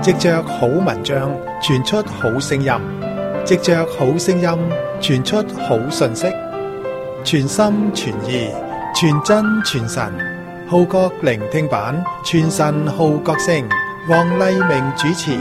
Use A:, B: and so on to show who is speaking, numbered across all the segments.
A: 藉着好文章傳出好聲音，藉着好聲音傳出好信息，全心全意全真全神，號角聆聽版全神號角聲，黃麗明主持。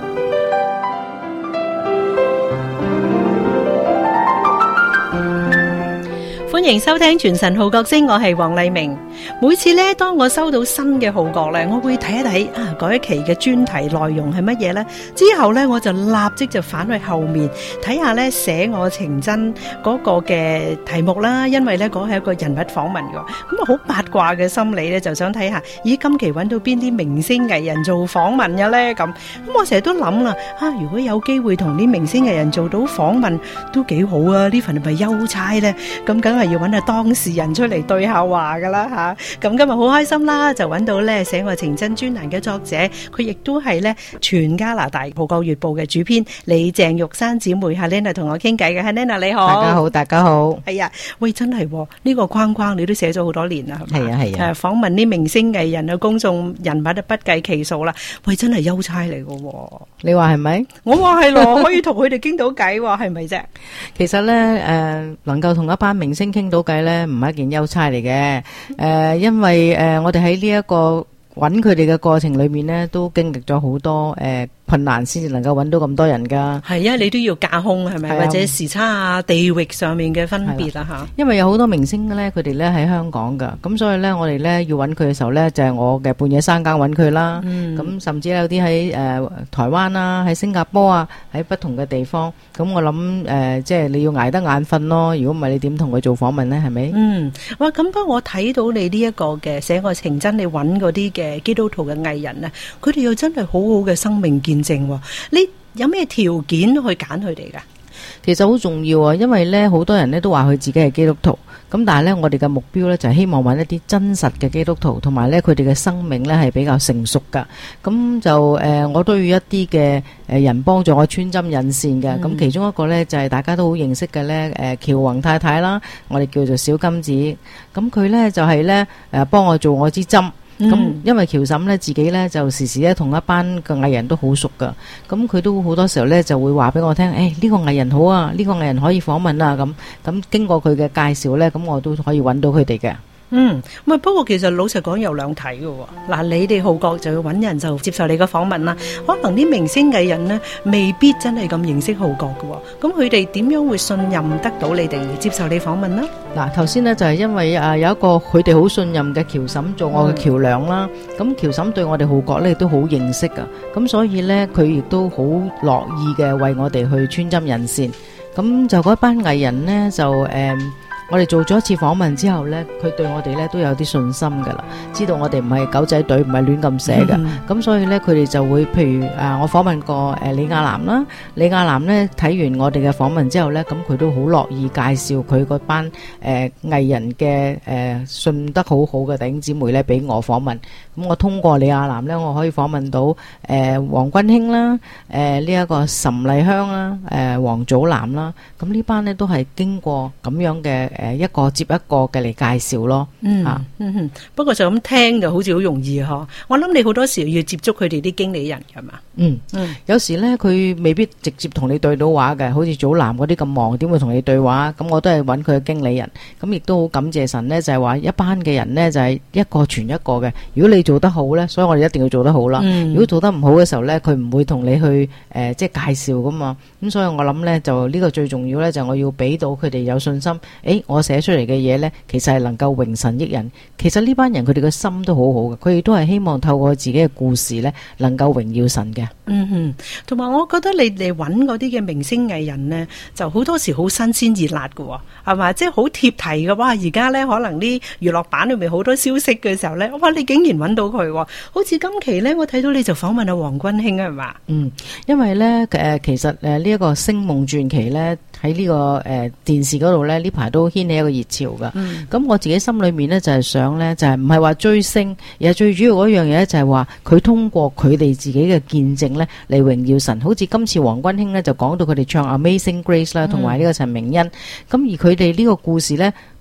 B: 歡迎收聽全神號角聲，我係黃麗明。每次咧，當我收到新嘅號角咧，我會睇一睇嗰一期嘅專題內容係乜嘢呢？之後咧，我就立即就返去後面睇下咧，寫我情真嗰個嘅題目啦。因為咧，嗰係一個人物訪問噶，咁啊好八卦嘅心理咧，就想睇下，咦，今期揾到邊啲明星藝人做訪問嘅咧？咁我成日都諗啦，如果有機會同啲明星藝人做到訪問，都幾好啊！呢份係咪優差咧？咁梗係要揾下當事人出嚟對下話噶啦吓。咁今日好開心啦，就揾到咧寫我情真專欄嘅作者，佢亦都係咧全加拿大《號角月報》嘅主編李鄭玉珊姊妹Helena同我傾偈嘅。Helena你好。
C: 大家好，大家好。
B: 係啊，喂，真係呢個框框你都寫咗好多年啦，係嘛？
C: 係啊。
B: 訪問啲明星藝人啊、公眾人物都不計其數啦。喂，真係優差嚟嘅。
C: 你話係咪？
B: 我話係咯，可以同佢哋傾到偈，係咪啫？
C: 其實咧，能夠同一班明星傾到偈咧，唔係一件優差嚟嘅。因為我哋喺呢一個揾佢哋嘅過程裏面咧，都經歷咗好多困難先至能夠揾到咁多人噶。係啊，
B: 你都要架空係咪？或者時差啊、地域上面嘅分別啦吓。因
C: 為有好多明星咧，佢哋咧喺香港噶，咁所以咧我哋咧要揾佢嘅時候咧，就係我嘅半夜三更揾佢啦。咁甚至有啲喺台灣啦、喺新加坡啊，喺不同嘅地方。咁我諗即係你要捱得眼瞓咯。如果唔係你點同佢做訪問咧？係咪？
B: 哇！咁不過我睇到你呢一個嘅寫我情真，你揾嗰啲嘅基督徒嘅藝人啊，佢哋又真係好好嘅生命見證喎。你有咩條件去揀佢哋噶？
C: 其實好重要啊，因為咧好多人咧都話佢自己係基督徒，咁但係咧我哋嘅目標咧就係希望揾一啲真實嘅基督徒，同埋咧佢哋嘅生命咧係比較成熟噶。咁就我都要一啲嘅人幫助我穿針引線嘅。咁其中一個咧就係大家都好認識嘅咧喬宏太太啦，我哋叫做小金子。咁佢咧就係咧幫我做我支針。咁因為喬嬸咧自己咧就時時咧同一班嘅藝人都好熟噶，咁佢都好多時候咧就會話俾我聽，呢個藝人好啊，呢個藝人可以訪問啊，咁經過佢嘅介紹咧，咁我都可以揾到佢哋嘅。
B: 不過其實老實講有兩睇嘅。嗱，你哋號角就要揾人就接受你嘅訪問啦，可能啲明星藝人呢未必真係咁認識號角嘅，咁佢哋點樣會信任得到你哋而接受你訪問呢？
C: 嗱，頭先呢就係因為有一個佢哋好信任嘅喬嬸做我嘅橋梁啦，咁喬嬸對我哋號角咧亦都好認識噶，咁所以呢佢亦都好樂意嘅為我哋去穿針引線，咁就嗰班藝人呢就我哋做咗一次訪問之後呢，佢對我哋呢都有啲信心噶啦，知道我哋唔係狗仔隊，唔係亂咁寫嘅，咁所以呢，佢哋就會譬如我訪問過李亞男啦，李亞男呢睇完我哋嘅訪問之後呢，咁佢都好樂意介紹佢嗰班藝人嘅信得好好嘅弟兄姊妹呢俾我訪問，咁我通過李亞男呢，我可以訪問到黃君興啦，呢一個岑麗香啦，黃祖藍啦，咁呢班呢都係經過咁樣嘅一個接一個嘅嚟介紹咯。
B: 不過就咁聽就好似好容易嗬。我諗你好多時要接觸佢哋啲經理人㗎嘛。
C: 有時呢佢未必直接同你對到話嘅，好似祖藍嗰啲咁忙，點會同你對話？咁我都係揾佢嘅經理人。咁亦都好感謝神呢，就係話一班嘅人呢，就係一個傳一個嘅。如果你做得好呢，所以我哋一定要做得好啦。如果做得唔好嘅時候呢，佢唔會同你去即係介紹噶嘛。咁所以我諗呢，就呢個最重要呢，就我要俾到佢哋有信心。我寫出嚟嘅嘢呢，其實係能夠榮神益人。其實呢班人佢哋嘅心都好好嘅，佢哋都係希望透過自己嘅故事呢，能夠榮耀神嘅。
B: 同埋我覺得你哋揾嗰啲嘅明星藝人呢，就好多時好新鮮熱辣嘅，係嘛？即係好貼題嘅。哇！而家呢，可能啲娛樂版裏面好多消息嘅時候呢，哇！你竟然揾到佢，好似今期呢，我睇到你就訪問阿黃君興係嘛？
C: 因為呢，其實呢一個星夢傳奇呢，喺呢個電視嗰度呢，呢排都掀起一個熱潮噶。咁我自己心裏面呢，就係想呢，就係唔係話追星，而係最主要嗰樣嘢就係話佢通過佢哋自己嘅見證呢嚟榮耀神。好似今次黃君興呢，就講到佢哋唱 Amazing Grace 啦，同埋呢個陳明恩。咁而佢哋呢個故事呢，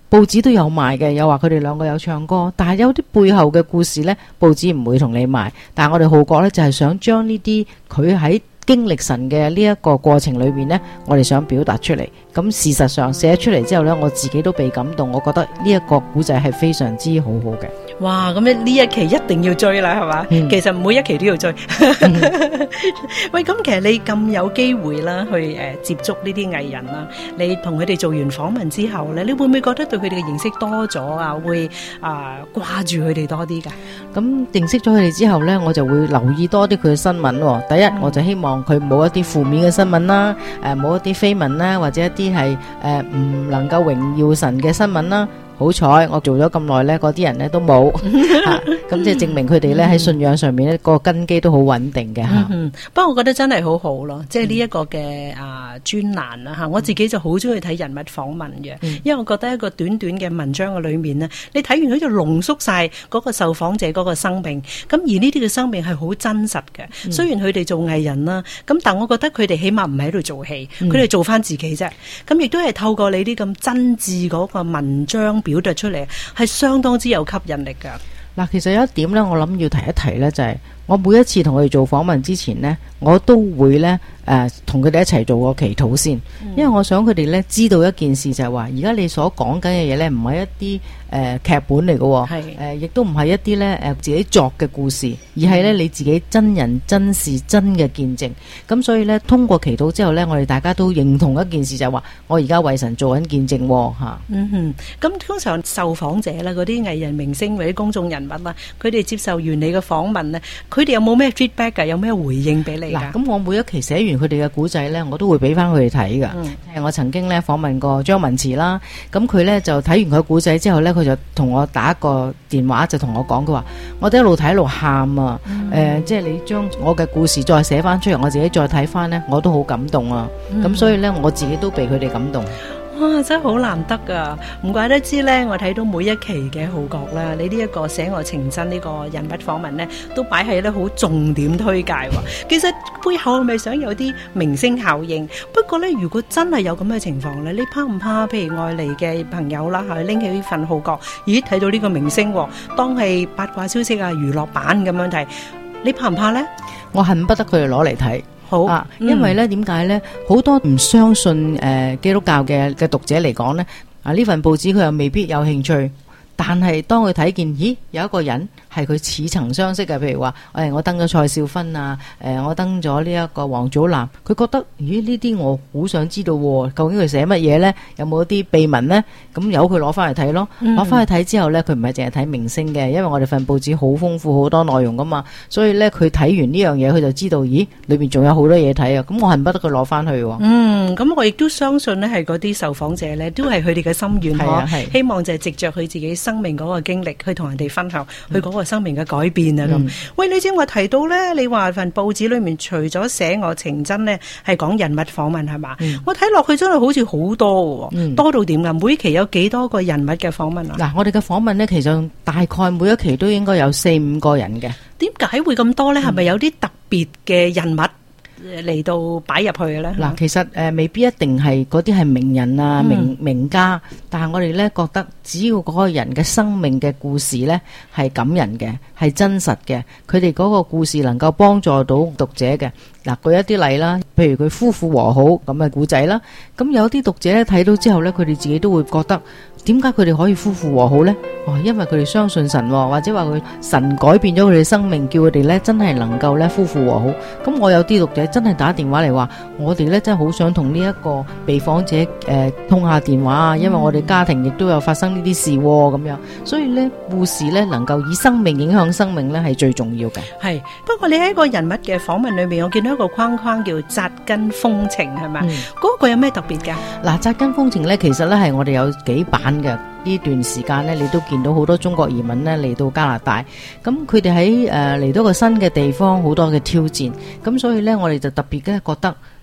C: 報紙都有賣嘅，又話佢哋兩個有唱歌，但係有啲背後嘅故事呢，報紙唔會同你賣。但係我哋號角呢，就係想將呢啲佢喺經歷神嘅呢一個過程裏面呢，我哋想表達出嚟。咁事實上寫出嚟之後呢，我自己都被感動，我覺得呢一個古仔係非常之好好嘅。
B: 哇！咁呢一期一定要追啦，係嘛？其實每一期都要追。喂，咁其實你咁有機會啦，去接觸呢啲藝人啦，你同佢哋做完訪問之後咧，你會唔會覺得對佢哋嘅認識多咗啊？會掛住佢哋多啲㗎？
C: 咁認識咗佢哋之後呢，我就會留意多啲佢嘅新聞喎。第一，我就希望佢冇一啲負面嘅新聞啦，冇一啲緋聞啦，或者一啲係唔能夠榮耀神嘅新聞啦。好彩我做咗咁耐呢，嗰啲人呢都冇，咁即係證明佢哋呢喺信仰上面呢個根基都好穩定嘅吓。
B: 不過我覺得真係好好咯，即係呢一個嘅專欄啦吓，我自己就好中意睇人物訪問嘅，因為我覺得一個短短嘅文章嘅裏面呢，你睇完佢就濃縮晒嗰個受訪者嗰個生命，咁而呢啲嘅生命係好真實嘅。雖然佢哋做藝人啦，咁但我覺得佢哋起碼唔喺度做戲，佢哋做翻自己啫。咁亦都係透過你啲咁真摯嗰個文章表達出嚟，係相當之有吸引力噶。
C: 嗱，其實有一點呢，我諗要提一提呢，就係我每一次同佢哋做訪問之前呢，我都會呢同佢哋一齊做個祈禱先，因為我想佢哋呢知道一件事，就係話而家你所講緊嘅嘢呢，唔係一啲劇本嚟嘅，亦都唔係一啲呢自己作嘅故事，而係呢你自己真人真事真嘅見證。咁所以呢，通過祈禱之後呢，我哋大家都認同一件事，就係話我而家為神做緊見證吓。
B: 咁通常受訪者啦，嗰啲藝人明星或者公眾人物啦，佢哋接受完你嘅訪問呢，佢哋有冇咩 feedback 㗎？有咩回應俾你㗎？
C: 咁我每一期寫完佢哋嘅古仔呢，我都會俾翻佢哋睇㗎。我曾經呢訪問過張文慈啦，咁佢呢就睇完佢古仔之後呢，佢就同我打一個電話，就同我講，佢話我哋一路睇一路喊啊，即係你將我嘅故事再寫翻出嚟，我自己再睇翻呢，我都好感動啊。咁所以呢，我自己都被佢哋感動。
B: 哇，真係好難得噶，唔怪得知呢，我睇到每一期嘅號角啦，你呢一個寫我情真呢個人物訪問呢，都擺喺呢好重點推介喎。其實背後係咪想有啲明星效應？不過呢，如果真係有咁嘅情況呢，你怕唔怕？譬如外嚟嘅朋友啦，係拎起呢份號角，咦，睇到呢個明星，當係八卦消息啊、娛樂版咁樣睇，你怕唔怕呢？
C: 我恨不得佢哋攞嚟睇。
B: 好
C: 因為咧，點解咧？好多唔相信基督教嘅讀者嚟講咧，呢份報紙佢又未必有興趣。但係當佢睇見，咦，有一個人係佢似曾相識嘅，譬如話，我登咗蔡少芬啊，我登咗呢一個王祖藍，佢覺得，咦，呢啲我好想知道，究竟佢寫乜嘢呢？有冇一啲秘聞呢？咁由佢攞翻嚟睇咯，攞翻去睇之後呢，佢唔係淨係睇明星嘅，因為我哋份報紙好豐富，好多內容噶嘛，所以呢，佢睇完呢樣嘢，佢就知道，咦，裏面仲有好多嘢睇啊！咁我恨不得佢攞翻去。
B: 咁我亦都相信呢，係嗰啲受訪者呢，都係佢哋嘅心願，希望就係藉着佢自己生命嗰個經歷去同人哋分享佢嗰個生命嘅改變啊咁。喂，你正話提到咧，你話份報紙裏面除咗寫我情真咧，係講人物訪問係嘛？我睇落去真係好似好多喎，多到點噶？每期有幾多個人物嘅訪問啊？
C: 嗱，我哋嘅訪問咧，其實大概每一期都應該有4-5個人嘅。
B: 點解會咁多咧？係咪有啲特別嘅人物嚟到擺入去嘅咧？
C: 嗱，其實未必一定係嗰啲係名人啊、名家，但係我哋咧覺得，只要嗰個人嘅生命嘅故事咧係感人嘅，係真實嘅，佢哋嗰個故事能夠幫助到讀者嘅。嗱，舉一啲例啦，譬如佢夫婦和好咁嘅故仔啦，咁有啲讀者咧睇到之後咧，佢哋自己都會覺得，點解佢哋可以夫婦和好呢？因為佢哋相信神，或者話佢神改變咗佢哋生命，叫佢哋咧真係能夠咧夫婦和好。咁我有啲讀者真係打電話嚟話，我哋咧真係好想同呢一個被訪者通下電話啊，因為我哋家庭亦都有發生呢啲事咁樣。所以咧，故事咧能夠以生命影響生命咧係最重要嘅。
B: 係，不過你喺一個人物嘅訪問裏面，我見到一個框框叫扎根風情，係咪？嗰個有咩特別㗎？嗱，
C: 扎根風情咧，其實咧係我哋有幾版嘅。呢段時間呢，你都見到好多中國移民呢嚟到加拿大，咁佢哋喺嚟到個新嘅地方，好多嘅挑戰，咁所以呢，我哋就特別嘅覺得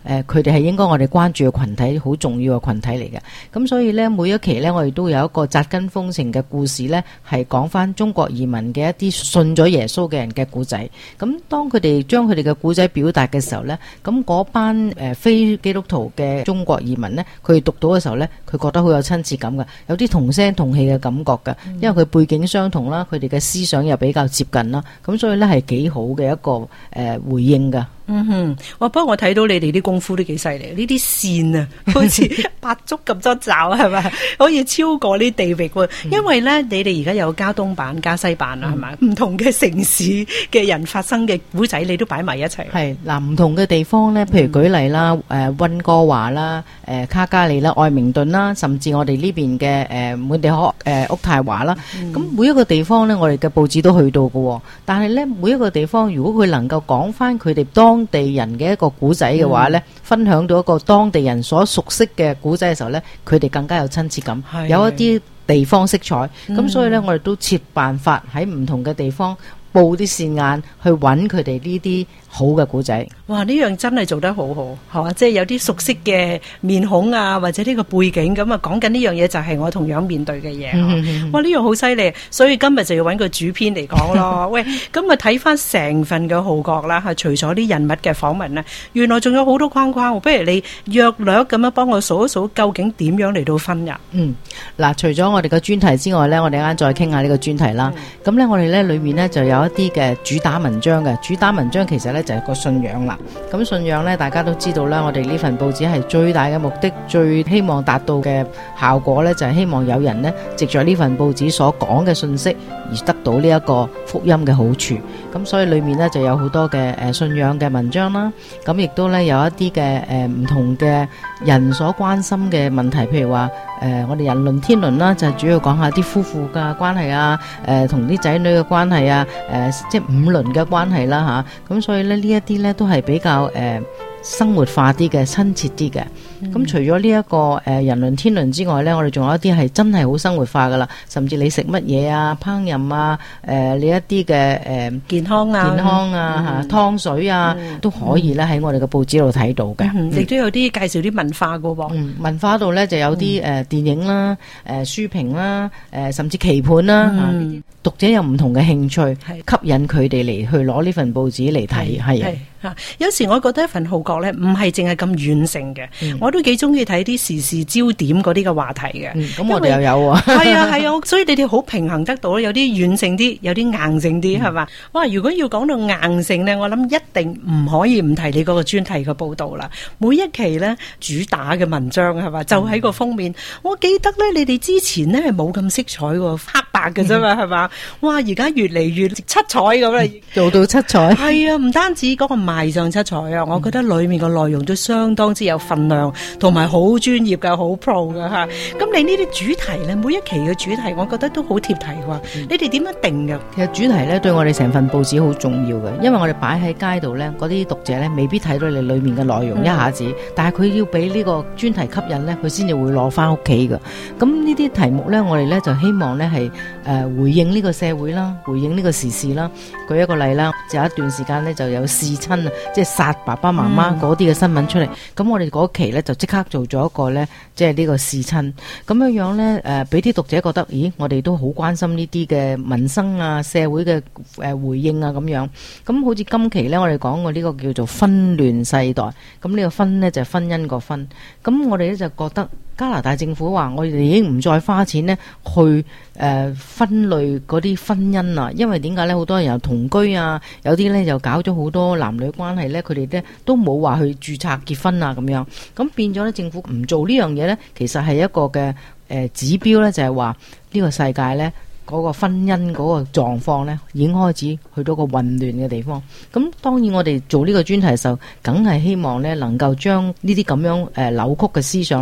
C: 佢哋係應該我哋關注嘅群體，好重要嘅群體嚟嘅。咁所以呢，每一期呢，我哋都有一個扎根豐盛嘅故事呢，係講翻中國移民嘅一啲信咗耶穌嘅人嘅故仔。咁當佢哋將佢哋嘅故仔表達嘅時候呢，咁嗰班非基督徒嘅中國移民呢，佢哋讀到嘅時候呢，佢覺得好有親切感㗎，有啲同聲同氣嘅感覺㗎，因為佢背景相同啦，佢哋嘅思想又比較接近啦，咁所以呢係幾好嘅一個回應㗎。
B: 嗯哼，不過我睇到你哋啲功夫都幾犀利，呢啲線啊，好似百足咁多爪，係咪？可以超過呢地域喎。因為咧，你哋而家有加東版、加西版啦，係咪？唔同嘅城市嘅人發生嘅古仔，你都擺埋一齊。
C: 係嗱，唔同嘅地方咧，譬如舉例啦，溫哥華啦，卡加利啦、愛明頓啦，甚至我哋呢邊嘅滿地可渥太華啦，咁每一個地方咧，我哋嘅報紙都去到嘅。但係咧，每一個地方如果佢能夠講翻佢哋當地人嘅一個古仔嘅話呢，分享到一個當地人所熟悉嘅古仔嘅時候呢，佢哋更加有親切感，有一啲地方色彩。咁所以呢，我哋都設辦法喺唔同嘅地方佈啲線眼去揾佢哋呢啲好嘅古仔。
B: 哇！呢樣真係做得好好，係嘛？即係有啲熟悉嘅面孔啊，或者呢個背景咁啊，講緊呢樣嘢就係我同樣面對嘅嘢。哇！呢樣好犀利，所以今日就要揾個主編嚟講咯。喂，咁啊睇翻成份嘅號角啦，除咗啲人物嘅訪問呢，原來仲有好多框框。不如你約略咁樣幫我數一數，究竟點樣嚟到分呀？
C: 嗱，除咗我哋嘅專題之外呢，我哋啱再傾下呢個專題啦。咁呢，我哋呢裏面呢就有一啲嘅主打文章嘅，主打文章其實呢就係個信仰啦。咁信仰呢，大家都知道啦，我哋呢份報紙係最大嘅目的，最希望達到嘅效果呢，就係希望有人呢藉着呢份報紙所講嘅信息而得到呢一個福音嘅好處。咁所以裏面呢就有好多嘅信仰嘅文章啦。咁亦都呢有一啲嘅唔同嘅人所關心嘅問題，譬如話我哋人倫天倫啦，就係主要講下啲夫婦嘅關係啊，同啲仔女嘅關係啊，即係五倫嘅關係啦吓。咁所以呢一啲呢都係比較生活化啲嘅，親切啲嘅。咁除咗呢一個人倫天倫之外呢，我哋仲有一啲係真係好生活化噶啦，甚至你食乜嘢啊、烹飪啊、你一啲嘅
B: 健康啊、
C: 湯水啊，都可以咧喺我哋嘅報紙度睇到嘅。
B: 亦都有啲介紹啲文化噶喎。
C: 文化度呢就有啲電影啦、書評啦、甚至棋盤啦，讀者有唔同嘅興趣，吸引佢哋嚟去攞呢份報紙嚟睇。係
B: 有時我覺得一份號角呢唔係淨係咁軟性嘅，我都幾中意睇啲時事焦點嗰啲嘅話題嘅。
C: 咁我哋又有啊，
B: 係啊，所以你哋好平衡得到，有啲軟性啲，有啲硬性啲，係嘛？哇！如果要講到硬性呢，我諗一定唔可以唔提你嗰個專題嘅報導啦。每一期呢，主打嘅文章係嘛，就喺個封面。我記得呢，你哋之前呢係冇咁色彩喎，黑白嘅啫嘛，係嘛？哇！而家越嚟越七彩咁啦，
C: 做到七彩。
B: 係啊，唔單止嗰個賣相七彩啊，我覺得裡面嘅內容都相當之有份量，同埋好專業嘅，好 pro 嘅嚇。咁你呢啲主題咧，每一期嘅主題，我覺得都好貼題喎。你哋點樣定嘅？
C: 其實主題咧對我哋成份報紙好重要嘅，因為我哋擺喺街度咧，嗰啲讀者咧未必睇到你裡面嘅內容一下子，但係佢要俾呢個專題吸引咧，佢先至會攞翻屋企嘅。咁呢啲題目咧，我哋咧就希望咧係回應呢個社會啦，回應呢個時事啦。舉一個例啦，就有一段時間咧就有弑親啊，即係殺爸爸媽媽嗰啲嘅新聞出嚟。咁我哋嗰期咧就即刻做咗一個咧，即係呢個弑親咁樣樣咧，俾啲讀者覺得，咦，我哋都好關心呢啲嘅民生啊、社會嘅回應啊咁樣。咁好似今期咧，我哋講過呢個叫做婚亂世代。咁呢個婚呢，就係婚姻個婚。咁我哋咧就覺得加拿大政府話，我哋已經唔再花錢呢去分類嗰啲婚姻啦。因為點解咧？好多人又同居啊，有啲咧又搞咗好多男女關係咧，佢哋咧都冇話去註冊結婚啊咁樣。咁變咗咧，政府唔做呢樣嘢咧，其實係一個嘅指標咧，就係話呢個世界咧嗰個婚姻嗰個狀況咧，已經開始去到個混亂嘅地方。咁當然我哋做呢個專題嘅時候，梗係希望咧能夠將呢啲咁樣扭曲嘅思想咧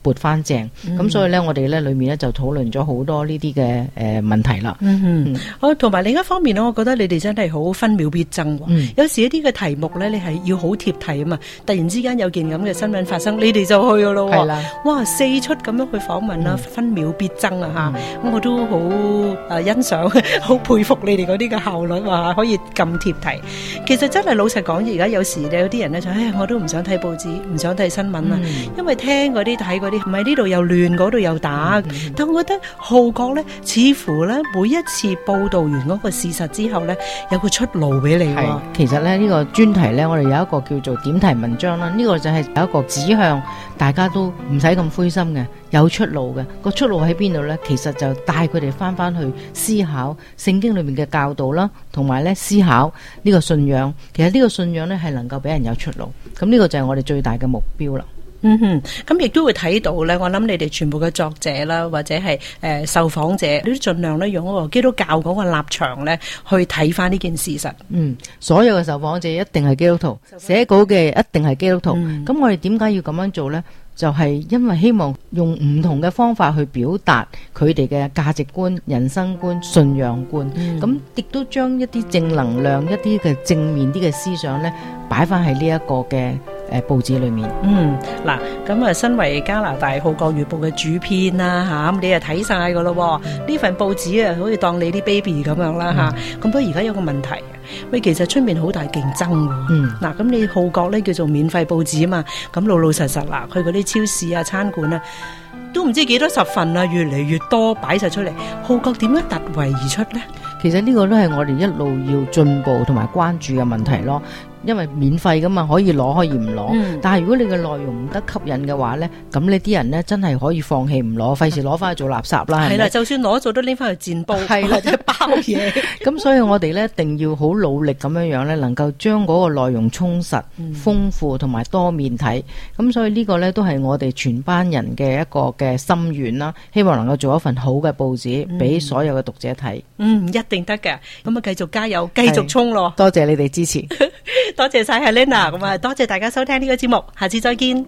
C: 撥翻正。咁所以咧，我哋咧裏面咧就討論咗好多呢啲嘅問題啦。
B: 好，同埋另一方面咧，我覺得你哋真係好分秒必爭喎。有時一啲嘅題目咧，你係要好貼題啊嘛。突然之間有件咁嘅新聞發生，你哋就去噶咯喎。係啦，哇，四出咁樣去訪問啦，分秒必爭啊嚇。咁我都好欣賞，好佩服你哋嗰啲嘅效率話可以咁貼題。其實真係老實講，而家有時有啲人咧就我都唔想睇報紙，唔想睇新聞啊，因為聽嗰啲睇嗰啲，唔係呢度又亂，嗰度又打。但我覺得《號角》咧，似乎咧每一次報導完嗰個事實之後咧，有個出路俾你喎。
C: 其實咧呢個專題咧，我哋有一個叫做點題文章啦。呢個就係有一個指向大家都唔使咁灰心嘅，有出路嘅。個出路喺邊度咧？其實就帶佢哋翻去思考聖經裏面嘅教導啦，同埋咧思考呢個信仰。其實呢個信仰咧係能夠俾人有出路。咁呢個就係我哋最大嘅目標啦。
B: 咁亦都會睇到咧，我諗你哋全部嘅作者啦，或者係受訪者，你都盡量咧用嗰個基督教嗰個立場咧去睇翻呢件事實。
C: 所有嘅受訪者一定係基督徒，寫稿嘅一定係基督徒。咁我哋點解要咁樣做咧？就係因為希望用唔同嘅方法去表達佢哋嘅價值觀、人生觀、信仰觀，咁亦都將一啲正能量、一啲嘅正面啲嘅思想咧擺翻喺呢一個嘅報紙裏面。
B: 嗱，咁啊，身為加拿大《號角月報》嘅主編啦，吓，咁你又睇晒噶咯。呢份報紙啊，好似當你啲 baby 咁樣啦，吓。咁不過而家有個問題，喂，其實出面好大競爭喎。嗱，咁你《號角》咧叫做免費報紙啊嘛，咁老老實實啦，去嗰啲超市啊、餐館啊，都唔知幾多十份啊，越嚟越多擺晒出嚟。《號角》點樣突圍而出咧？
C: 其實呢個都係我哋一路要進步同埋關注嘅問題咯。因為免費噶嘛，可以攞可以唔攞，但係如果你嘅內容唔得吸引嘅話咧，咁呢啲人咧真係可以放棄唔攞，費事攞翻去做垃圾啦。
B: 係啦，就算攞咗都拎翻去煎煲，係或者包嘢。
C: 咁所以我哋咧一定要好努力咁樣樣咧，能夠將嗰個內容充實、豐富同埋多面睇。咁所以呢個咧都係我哋全班人嘅一個嘅心願啦。希望能夠做一份好嘅報紙俾所有嘅讀者睇。
B: 一定得嘅。咁啊，繼續加油，繼續衝咯！
C: 多謝你哋支持。
B: 多謝晒 Helena， 咁啊，多謝大家收聽呢個節目，下次再見。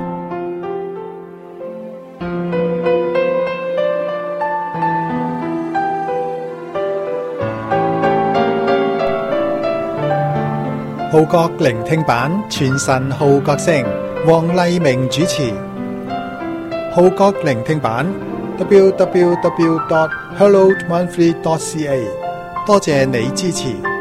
A: 號角聆聽版全神號角聲，黃麗明主持。號角聆聽版 www.hellomonthly.ca， 多謝你支持。